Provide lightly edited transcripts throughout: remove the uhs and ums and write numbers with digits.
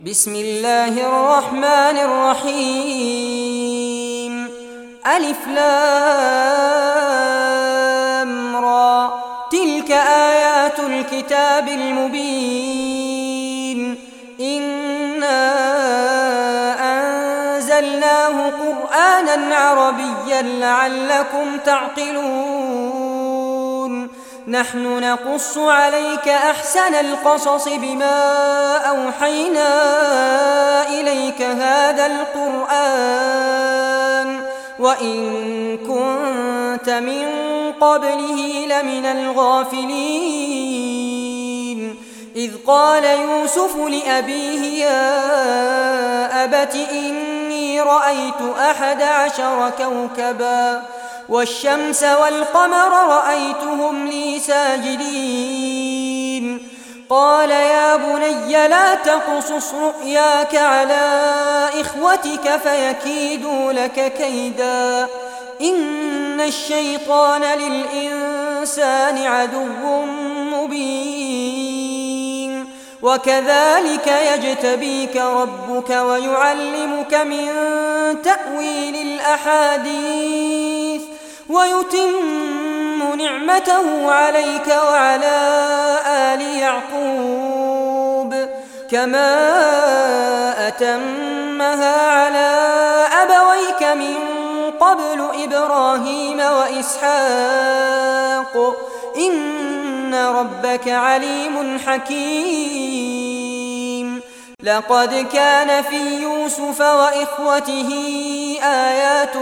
بسم الله الرحمن الرحيم. ألف لام را، تلك آيات الكتاب المبين. إنا أنزلناه قرآنا عربيا لعلكم تعقلون. نحن نقص عليك أحسن القصص بما أوحينا إليك هذا القرآن وإن كنت من قبله لمن الغافلين. إذ قال يوسف لأبيه يا أبت إني رأيت 11 كوكبا والشمس والقمر رأيتهم لي ساجدين. قال يا بني لا تقصص رؤياك على إخوتك فيكيدوا لك كيدا، إن الشيطان للإنسان عدو مبين. وكذلك يجتبيك ربك ويعلمك من تأويل الأحاديث ويتم نعمته عليك وعلى آل يعقوب كما أتمها على أبويك من قبل إبراهيم وإسحاق إن ربك عليم حكيم. لقد كان في يوسف وإخوته آيات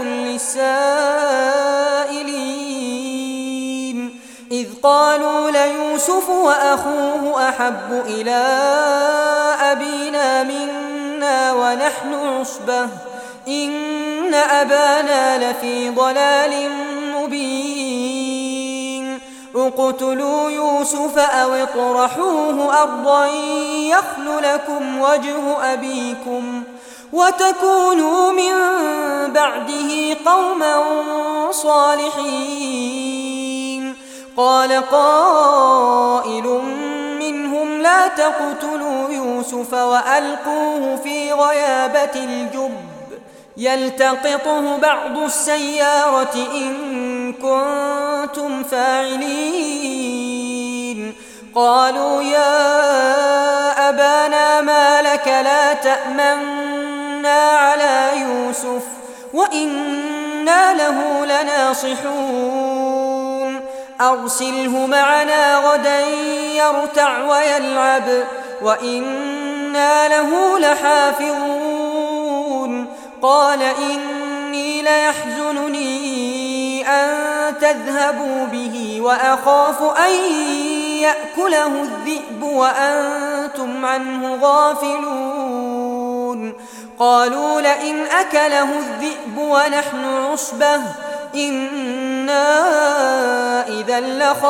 للسائلين إذ قالوا ليوسف وأخوه أحب إلى أبينا منا ونحن عصبة إن أبانا لفي ضلال مبين. اقتلوا يوسف أو اطرحوه أرضا يخل لكم وجه أبيكم وتكونوا من بعده قوما صالحين. قال قائل منهم لا تقتلوا يوسف وألقوه في غيابة الجب يلتقطه بعض السيارة إن كنتم فاعلين. قالوا يا أبانا ما لك لا تأمنا على يوسف وإنا له لناصحون. أرسله معنا غدا يرتع ويلعب وإنا له لحافظون. قال إني ليحزنني أن تذهبوا به وأخاف أن يأكله الذئب وأنتم عنه غافلون. قالوا لئن أكله الذئب ونحن عصبة إنا إذا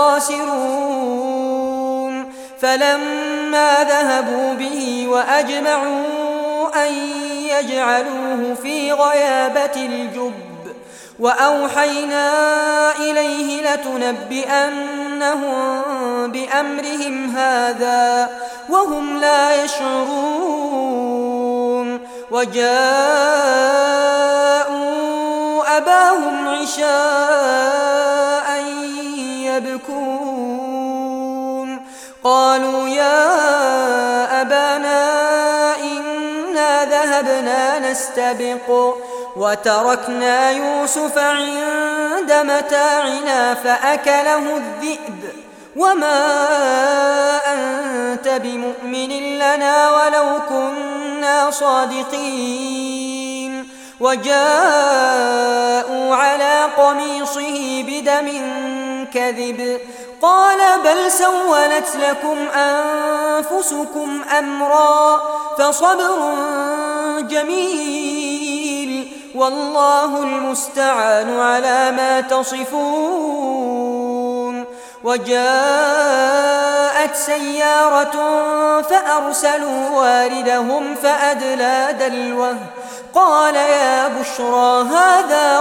لخاسرون. فلما ذهبوا به وأجمعوا أن يجعلوه في غيابة الجب وأوحينا إليه لتنبئنهم بأمرهم هذا وهم لا يشعرون. وجاءوا أباهم عشاء يبكون. قالوا يا أبانا إنا ذهبنا نستبق وتركنا يوسف عند متاعنا فأكله الذئب وما أنت بمؤمن لنا ولو كنا صادقين. وجاءوا على قميصه بدم كذب قال بل سولت لكم أنفسكم أمرا فصبر جميل والله المستعان على ما تصفون. وجاءت سيارة فأرسلوا واردهم فأدلى دلوه قال يا بشرى هذا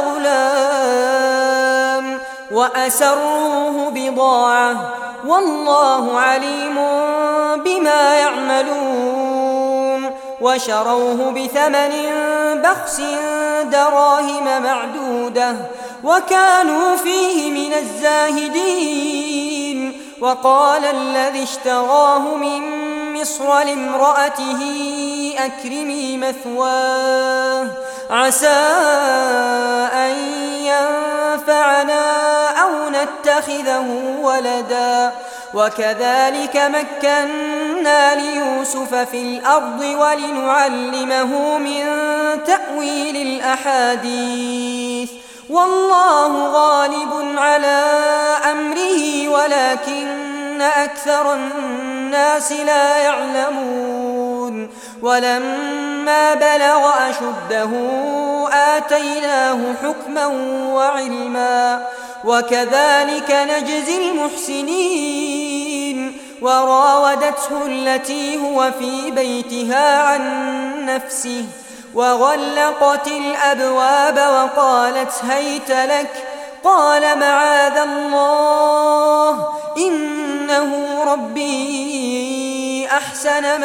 غلام وأسروه بضاعة والله عليم بما يعملون. وشروه بثمن بخس دراهم معدودة وكانوا فيه من الزاهدين. وقال الذي اشتراه من مصر لامرأته أكرمي مثواه عسى أن ينفعنا أو نتخذه ولدا. وكذلك مكنا ليوسف في الأرض ولنعلمه من تأويل الأحاديث والله غالب على أمره ولكن أكثر الناس لا يعلمون. ولما بلغ أشده آتيناه حكما وعلما وكذلك نجزي المحسنين. وراودته التي هو في بيتها عن نفسه وغلقت الأبواب وقالت هيت لك قال معاذ الله إنه ربي أحسن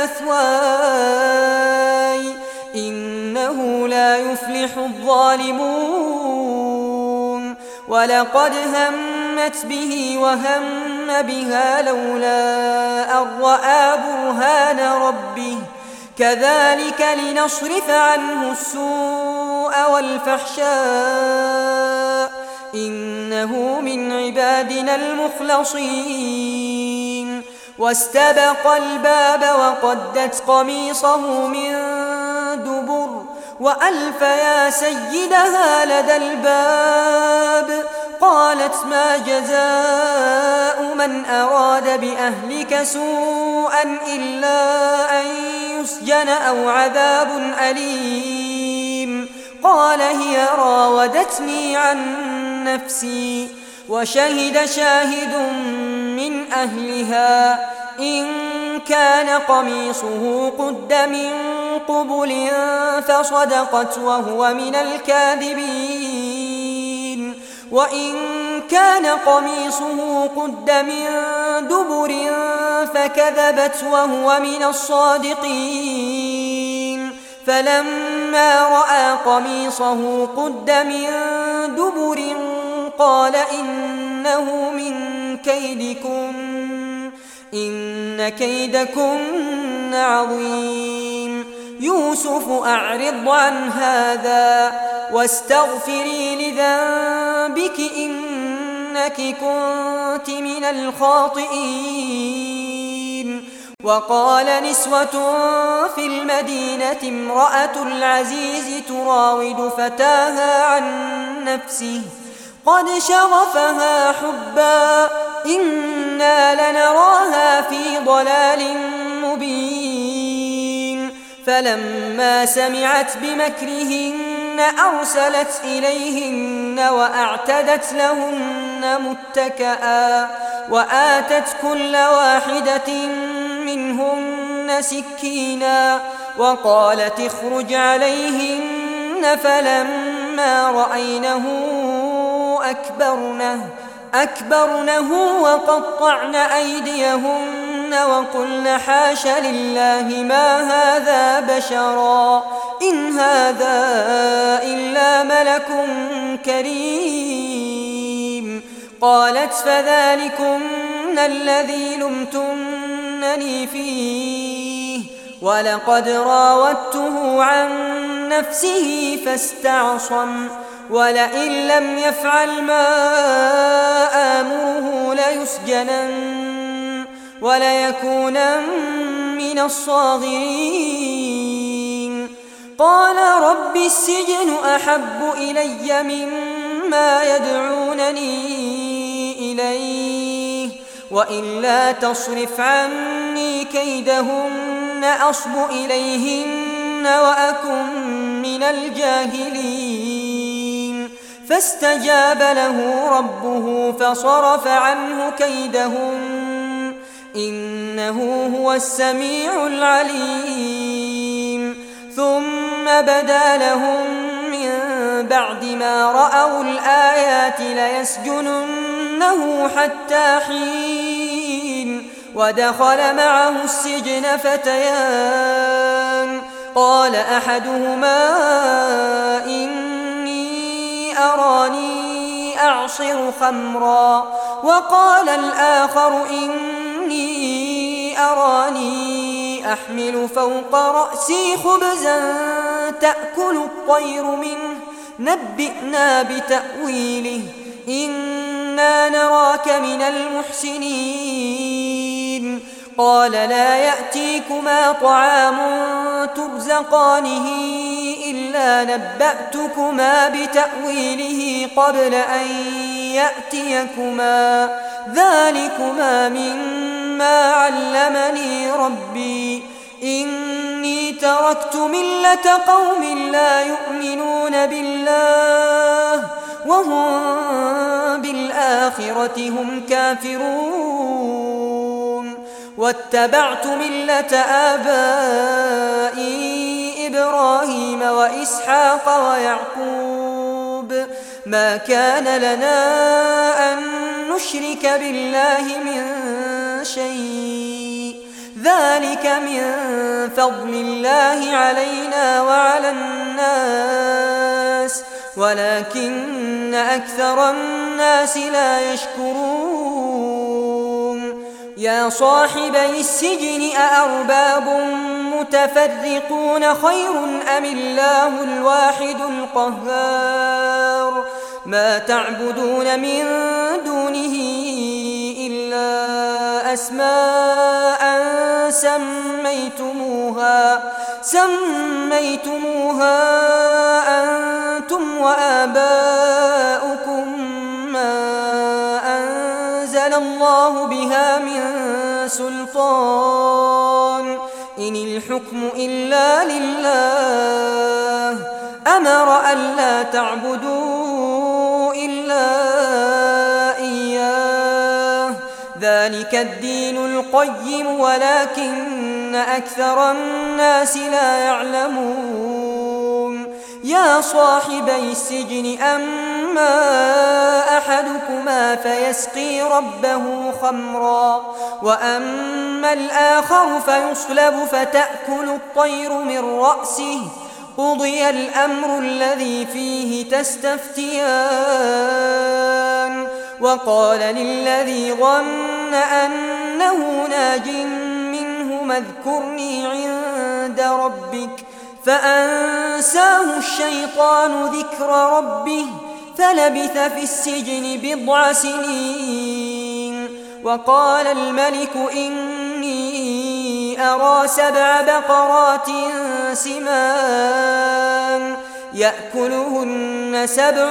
مثواي إنه لا يفلح الظالمون. ولقد همت به وهم بها لولا أن رأى برهان ربه كذلك لنصرف عنه السوء والفحشاء إنه من عبادنا المخلصين. واستبق الباب وقدت قميصه من دبر وألف يا سيدها لدى الباب قالت ما جزاء من أراد بأهلك سوءا إلا أن يسجن أو عذاب أليم. قال هي راودتني عن نفسي. وشهد شاهد من أهلها إن كان قميصه قد من قبل فصدقت وهو من الكاذبين وإن كان قميصه قد من دبر فكذبت وهو من الصادقين. فلما رأى قميصه قد من دبر قال إنه من كيدكن إن كيدكن عظيم. يوسف أعرض عن هذا واستغفري لذنبك إنك كنت من الخاطئين. وقال نسوة في المدينة امرأة العزيز تراود فتاها عن نفسه قد شغفها حبا إنا لنراها في ضلال مبين. فلما سمعت بمكرهن أرسلت إليهن وأعتدت لهن متكئا وآتت كل واحدة منهن سكينا وقالت اخرج عليهن. فلما رأينه أكبرنه وقطعن أيديهن وقلن حاش لله ما هذا بشرا إن هذا إلا ملك كريم. قالت فذلكن الذي لمتنني فيه ولقد راودته عن نفسه فاستعصم ولئن لم يفعل ما آمره ليسجنن وليكونن من الصاغرين. قال رب السجن أحب إلي مما يدعونني إليه وإلا تصرف عني كيدهن أصب إليهن وأكن من الجاهلين. فاستجاب له ربه فصرف عنه كيدهن إنه هو السميع العليم. ثم بدا لهم من بعد ما رأوا الآيات ليسجننه حتى حين. ودخل معه السجن فتيان قال أحدهما إني أراني أعصر خمرا وقال الآخر إني أراني أحمل فوق رأسي خبزا تأكل الطير منه نبئنا بتأويله إنا نراك من المحسنين قال لا يأتيكما طعام ترزقانه إلا نبأتكما بتأويله قبل أن يأتيكما ذلكما مما علمني ربي إني تركت ملة قوم لا يؤمنون بالله وهم بالآخرة هم كافرون واتبعت ملة آبائي إبراهيم وإسحاق ويعقوب ما كان لنا أن نشرك بالله من شيء ذلك من فضل الله علينا وعلى الناس ولكن أكثر الناس لا يشكرون يا صاحبي السجن أأرباب متفرقون خير أم الله الواحد القهار ما تعبدون من دونه إلا أسماء سميتموها أنتم وآباؤكم ما أنزل الله بها من سلطان إن الحكم إلا لله أمر ألا تعبدوا إلا إياه ذلك الدين القيم ولكن أكثر الناس لا يعلمون يا صاحبي السجن أما أحدكما فيسقي ربه خمرا وأما الآخر فيصلب فتأكل الطير من رأسه قضي الأمر الذي فيه تستفتيان وقال للذي ظن أنه ناج منه اذكرني عند ربك فأنساه الشيطان ذكر ربه فلبث في السجن بضع سنين وقال الملك إني أرى 7 بقرات سمان يأكلهن 7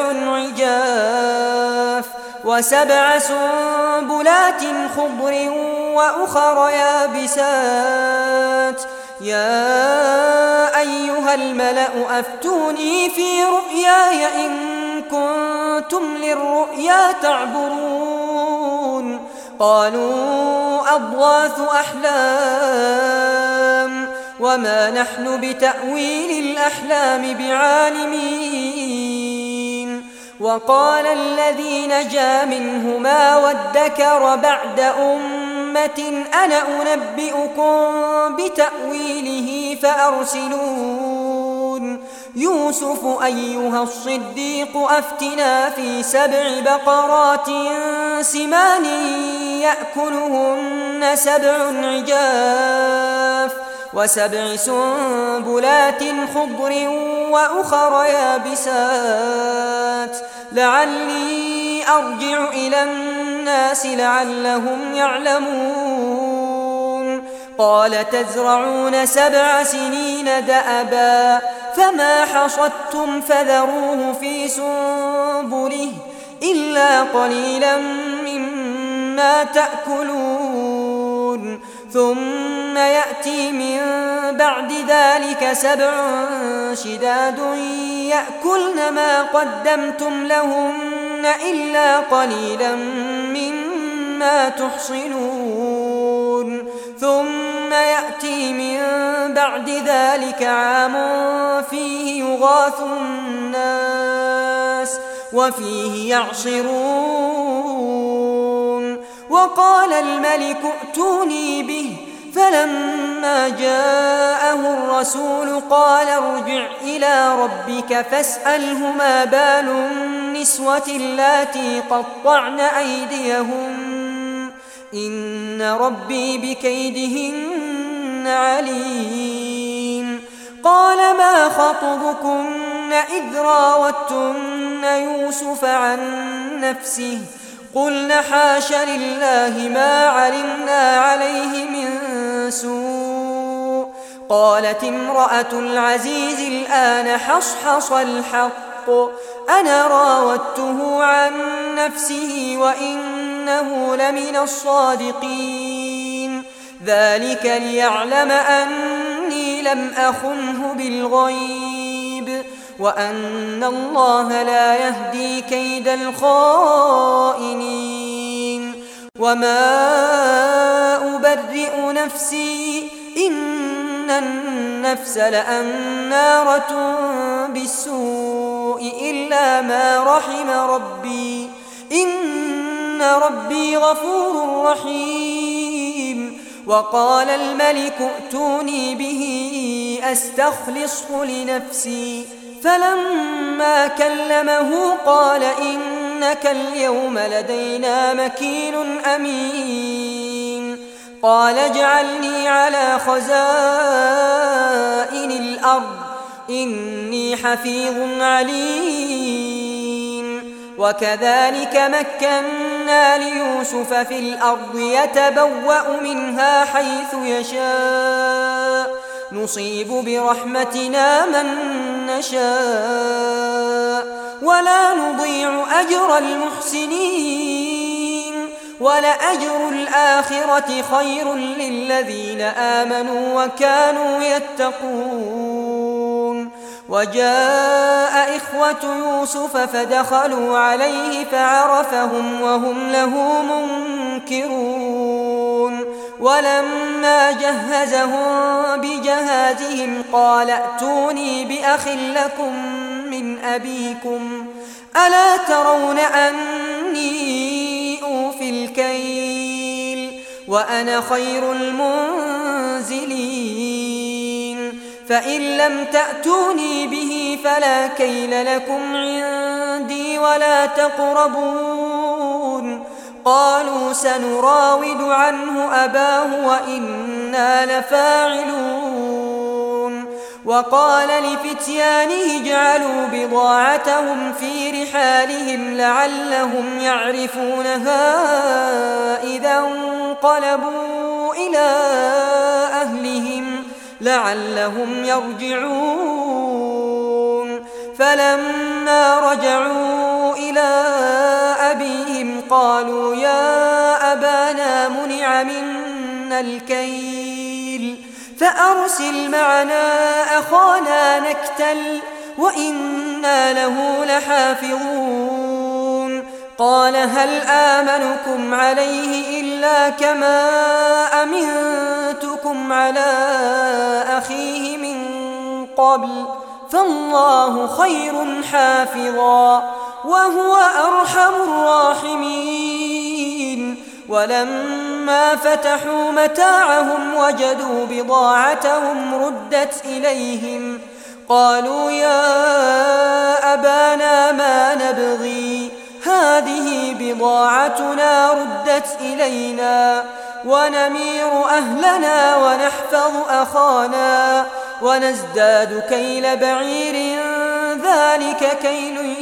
عجاف و7 سنبلات خضر وأخر يابسات يا أيها الملأ أفتوني في رؤياي إن كنتم للرؤيا تعبرون قالوا أضغاث أحلام وما نحن بتأويل الأحلام بعالمين وقال الذي نجا منهما وادكر بعد أمة أنا أنبئكم بتأويله فأرسلون يوسف أيها الصديق أفتنا في 7 بقرات سمان يأكلهن 7 عجاف و7 سنبلات خضر وأخر يابسات لعلي أرجع إلى الناس لعلهم يعلمون قال تزرعون 7 سنين دأبا فما حصدتم فذروه في سنبله إلا قليلا مما تأكلون ثم يأتي من بعد ذلك 7 شداد يأكلن ما قدمتم لهن إلا قليلا مما تحصنون ثم يأتي من بعد ذلك عام فيه يغاث الناس وفيه يعصرون وقال الملك ائتوني به فلما جاءه الرسول قال ارجع إلى ربك فاسأله ما بال النسوة اللاتي قطعن أيديهن إن ربي بكيدهن عليم. قال ما خطبكن إذ راوتن يوسف عن نفسه قلن حاش لله ما علمنا عليه من سوء. قالت امرأة العزيز الآن حصحص الحق أنا راودته عن نفسه وإنه لمن الصادقين ذلك ليعلم أني لم أخنه بالغيب وأن الله لا يهدي كيد الخائنين. وما أبرئ نفسي إن النفس لأمارة بالسوء إلا ما رحم ربي إن ربي غفور رحيم. وقال الملك ائتوني به أستخلصه لنفسي فلما كلمه قال إنك اليوم لدينا مكين أمين. قال اجعلني على خزائن الأرض إني حفيظ عليم. وكذلك مكنا ليوسف في الأرض يتبوأ منها حيث يشاء نصيب برحمتنا من نشاء ولا نضيع أجر المحسنين ولأجر الآخرة خير للذين آمنوا وكانوا يتقون. وجاء إخوة يوسف فدخلوا عليه فعرفهم وهم له منكرون. ولما جهزهم بجهازهم قال ائتوني بأخ لكم من أبيكم ألا ترون أني أوفي الكيل وأنا خير المنزلين فإن لم تأتوني به فلا كيل لكم عندي ولا تقربون. قالوا سنراود عنه أباه وإنا لفاعلون. وقال لفتيانه اجعلوا بضاعتهم في رحالهم لعلهم يعرفونها إذا انقلبوا إلى أهلهم لعلهم يرجعون. فلما رجعوا إلى أبيهم قالوا يا أبانا منع منا الكيل فأرسل معنا أخانا نكتل وإنا له لحافظون. قال هل آمنكم عليه إلا كما أمنتكم على أخيه من قبل فالله خير حافظا وهو أرحم الراحمين. ولما فتحوا متاعهم وجدوا بضاعتهم ردت إليهم قالوا يا أبانا ما نبغي هذه بضاعتنا ردت إلينا ونمير أهلنا ونحفظ أخانا ونزداد كيل بعير ذلك كيل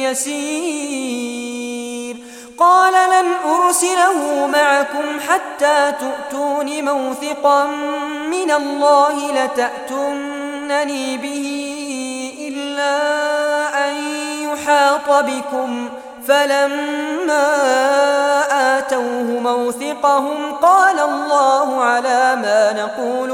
يسير. قال لن أرسله معكم حتى تؤتون موثقا من الله لتأتونني به إلا أن يحاط بكم. فلما آتوه موثقهم قال الله على ما نقول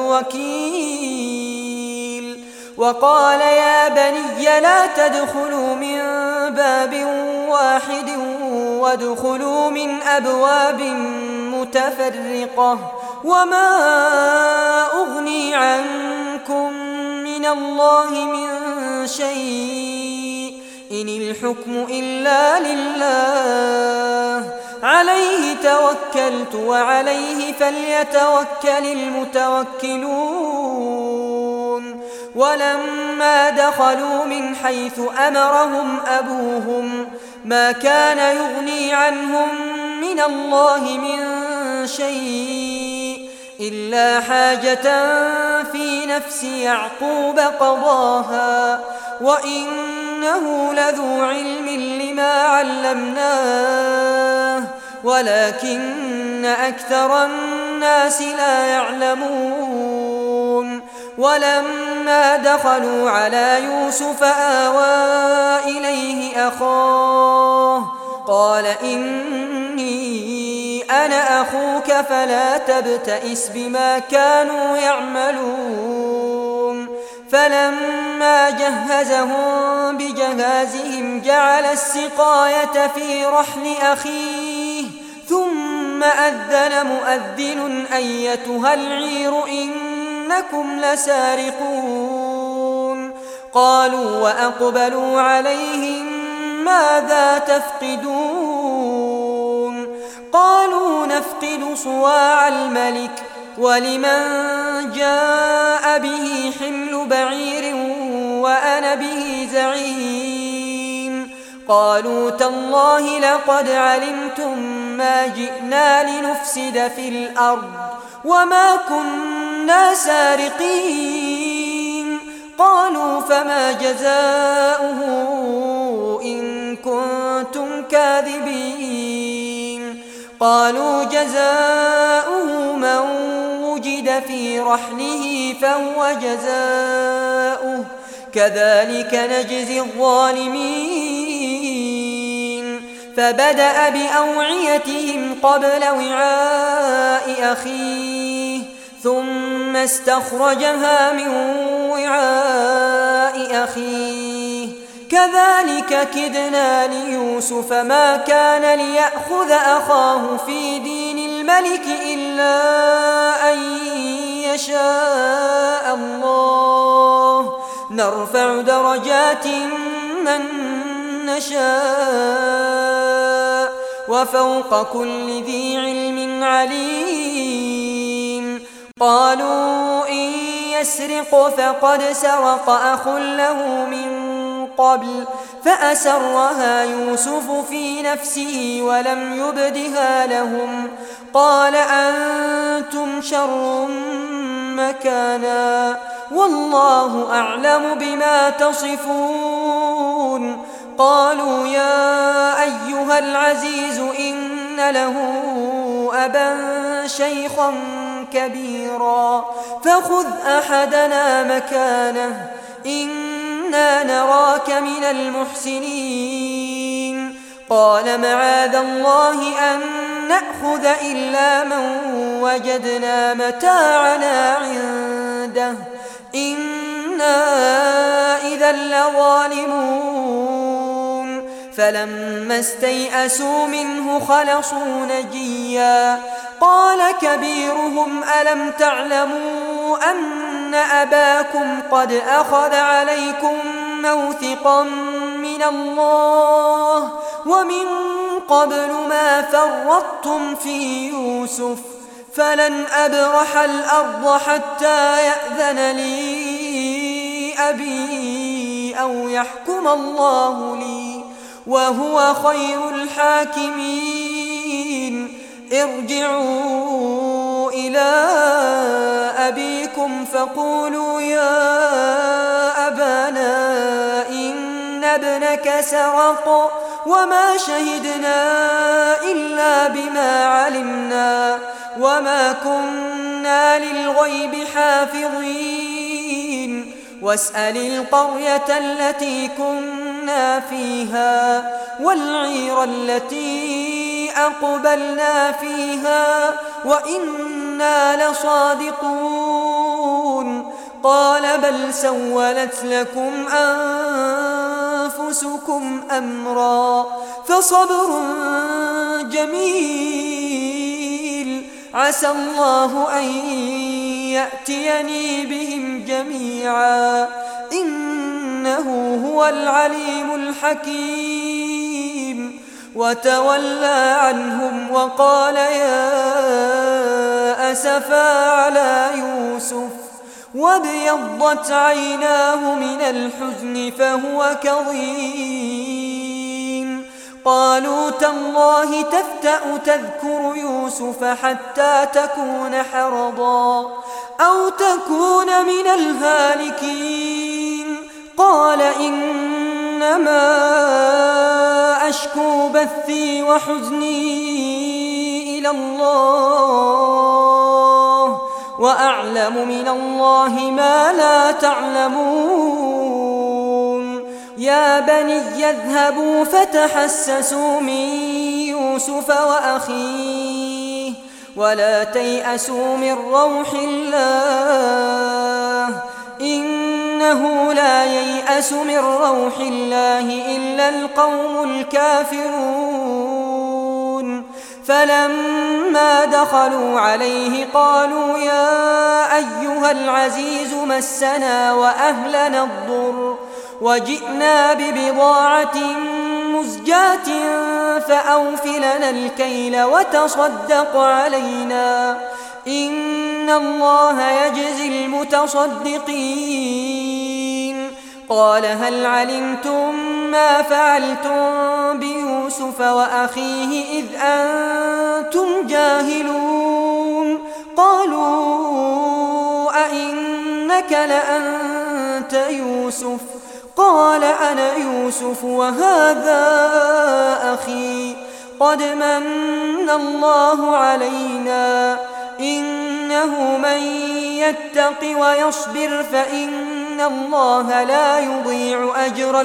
وكيل. وقال يا بني لا تدخلوا من باب واحد وادخلوا من أبواب متفرقة وما أغني عنكم من الله من شيء إن الحكم إلا لله عليه توكلت وعليه فليتوكل المتوكلون ولما دخلوا من حيث أمرهم أبوهم ما كان يغني عنهم من الله من شيء إلا حاجة في نفس يعقوب قضاها وإنه لذو علم لما علمناه ولكن أكثر الناس لا يعلمون ولما دخلوا على يوسف آوى إليه أخاه قال إني أنا أخوك فلا تبتئس بما كانوا يعملون فلما جهزهم بجهازهم جعل السقاية في رحل أخيه ثم أذن مؤذن أيتها العير إنكم لسارقون قالوا وأقبلوا عليهم ماذا تفقدون قالوا نفقد صواع الملك ولمن جاء به حمل بعير وأنا به زعيم قالوا تالله لقد علمتم ما جئنا لنفسد في الأرض وما كنا سارقين قالوا فما جزاؤه إن كنتم كاذبين قالوا جزاؤه من وجد في رحله فهو جزاؤه كذلك نجزي الظالمين فبدأ بأوعيتهم قبل وعاء أخيه ثم استخرجها من وعاء أخيه كذلك كدنا ليوسف ما كان ليأخذ أخاه في دين الملك إلا أن يشاء الله نرفع درجات من نشاء وفوق كل ذي علم عليم قالوا إن يسرق فقد سرق أخ له من قبل فأسرها يوسف في نفسه ولم يبدها لهم قال أنتم شر مكانا والله أعلم بما تصفون قالوا يا أيها العزيز إن له أبا شيخا كبيرا فخذ أحدنا مكانه إنا نراك من المحسنين قال معاذ الله أن نأخذ إلا من وجدنا متاعنا عنده إنا إذا لظالمون فلما استيئسوا منه خلصوا نجيا قال كبيرهم ألم تعلموا أن أباكم قد أخذ عليكم موثقا من الله ومن قبل ما فرطتم في يوسف فلن أبرح الأرض حتى يأذن لي أبي أو يحكم الله لي وهو خير الحاكمين ارجعوا إلى أبيكم فقولوا يا أبانا إن ابنك سرق وما شهدنا إلا بما علمنا وما كنا للغيب حافظين واسأل القرية التي كنا فيها والعير التي أقبلنا فيها وإنا لصادقون قال بل سولت لكم أنفسكم أمرا فصبر جميل عسى الله أن يأتيني بهم جميعا إنه هو العليم الحكيم وتولى عنهم وقال يا أسفا على يوسف وابيضت عيناه من الحزن فهو كظيم. قالوا تالله تفتأ تذكر يوسف حتى تكون حرضا أو تكون من الهالكين. قال إنما أشكو بثي وحزني إلى الله وأعلم من الله ما لا تعلمون. يا بني اذهبوا فتحسسوا من يوسف وأخيه ولا تيأسوا من روح الله إنه لا ييأس من روح الله إلا القوم الكافرون. فلما دخلوا عليه قالوا يا أيها العزيز مسنا وأهلنا الضر وجئنا ببضاعة مزجاة فأوف لنا الكيل وتصدق علينا إن الله يجزي المتصدقين. قال هل علمتم ما فعلتم بيوسف وأخيه إذ أنتم جاهلون؟ قالوا أئنك لأنت يوسف؟ قال أنا يوسف وهذا أخي قد من الله علينا إنه من يتق ويصبر فإن الله لا يضيع أجر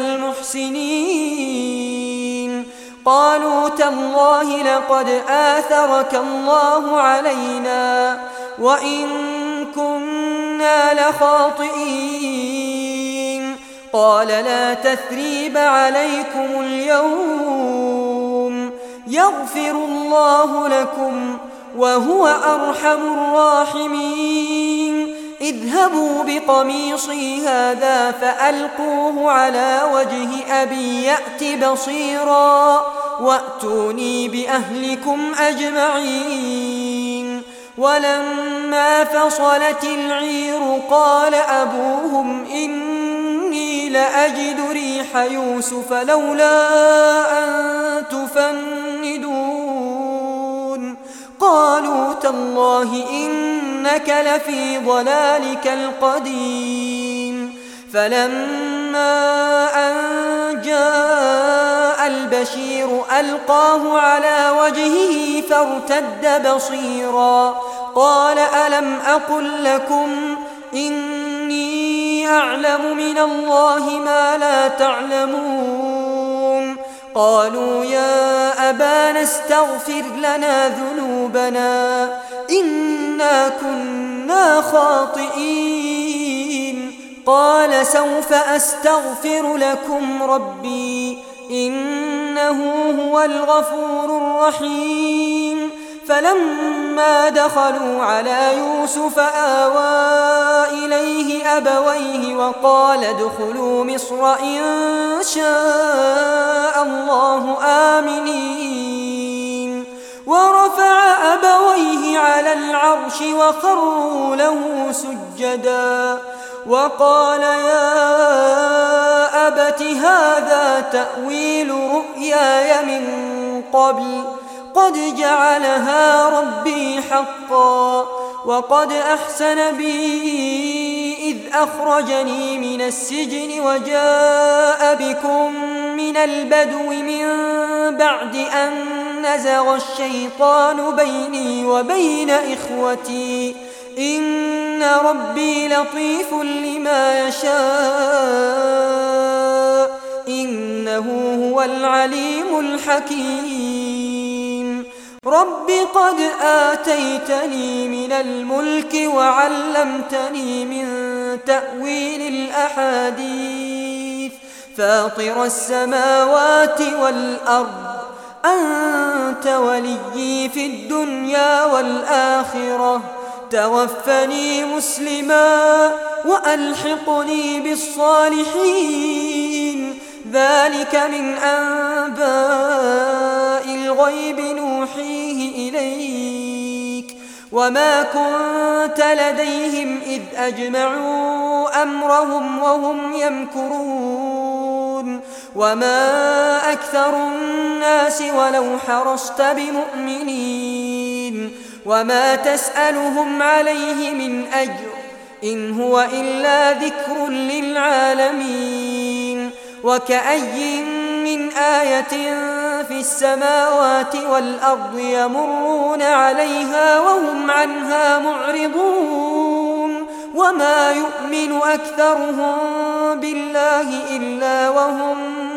المحسنين. قالوا تالله لقد آثرك الله علينا وإن كنا لخاطئين. قال لا تثريب عليكم اليوم يغفر الله لكم وهو أرحم الراحمين. اذهبوا بقميصي هذا فألقوه على وجه أبي يأت بصيرا وأتوني بأهلكم أجمعين. ولما فصلت العير قال أبوهم إني لأجد ريح يوسف لولا أن تفندون. قالوا تالله إنك لفي ضلالك القديم. فلما أن جاء البشير ألقاه على وجهه فارتد بصيرا قال ألم أقل لكم إني أعلم من الله ما لا تعلمون؟ قالوا يا أبانا استغفر لنا ذنوبنا إنا كنا خاطئين. قال سوف أستغفر لكم ربي إنه هو الغفور الرحيم. فلما دخلوا على يوسف آوى إليه أبويه وقال ادخلوا مصر إن شاء الله آمنين. ورفع أبويه على العرش وخروا له سجدا وقال يا أبت هذا تأويل رؤياي من قبل قد جعلها ربي حقا وقد أحسن بي إذ أخرجني من السجن وجاء بكم من البدو من بعد أن نزغ الشيطان بيني وبين إخوتي إن ربي لطيف لما يشاء إنه هو العليم الحكيم. رب قد آتيتني من الملك وعلمتني من تأويل الأحاديث فاطر السماوات والأرض أنت وليي في الدنيا والآخرة توفني مسلما وألحقني بالصالحين. ذلك من أنباء الغيب نوحيه إليك وما كنت لديهم إذ أجمعوا أمرهم وهم يمكرون وما أكثر الناس ولو حرصت بمؤمنين وما تسألهم عليه من أجر إن هو إلا ذكر للعالمين وكأي من آية في السماوات والأرض يمرون عليها وهم عنها معرضون وما يؤمن أكثرهم بالله إلا وهم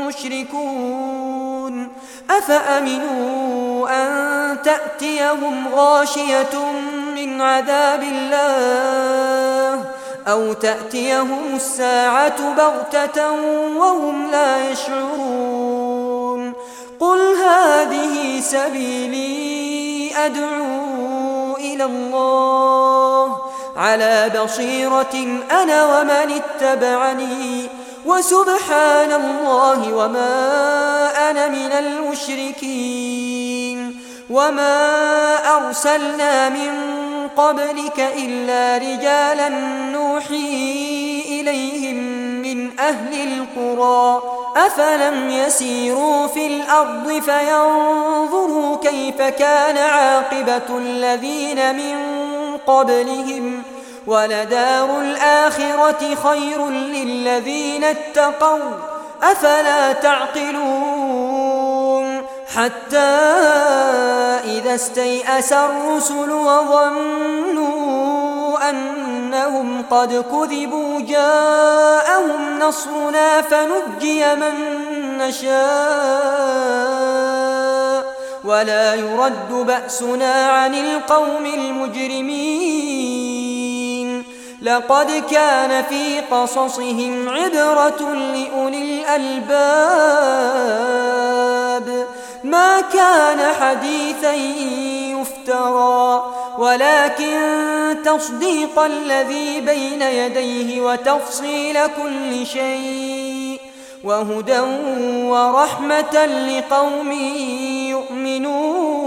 مشركون أفأمنوا أن تأتيهم غاشية من عذاب الله أو تأتيهم الساعة بغتة وهم لا يشعرون قل هذه سبيلي أدعو إلى الله على بصيرة أنا ومن اتبعني وسبحان الله وما أنا من المشركين وما أرسلنا من قبلك إلا رجالا نوحي إليهم من أهل القرى أفلم يسيروا في الأرض فينظروا كيف كان عاقبة الذين من قبلهم ولدار الآخرة خير للذين اتقوا أفلا تعقلون حتى إذا استيأس الرسل وظنوا أنهم قد كذبوا جاءهم نصرنا فنجي من نشاء ولا يرد بأسنا عن القوم المجرمين لقد كان في قصصهم عبرة لأولي الألباب ما كان حديثا يفترى ولكن تصديق الذي بين يديه وتفصيل كل شيء وهدى ورحمة لقوم يؤمنون